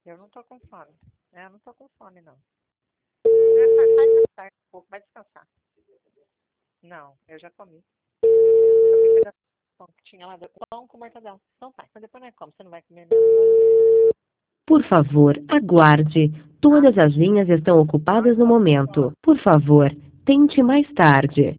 Eu não tô com fome. Eu não tô com fome, não. Vai descansar um pouco, vai descansar. Não, eu já comi. Eu comi pedaço de pão que tinha lá, pão com mortadela. Então tá, mas depois não é como, você não vai comer mesmo. Por favor, aguarde. Todas as linhas estão ocupadas no momento. Por favor, tente mais tarde.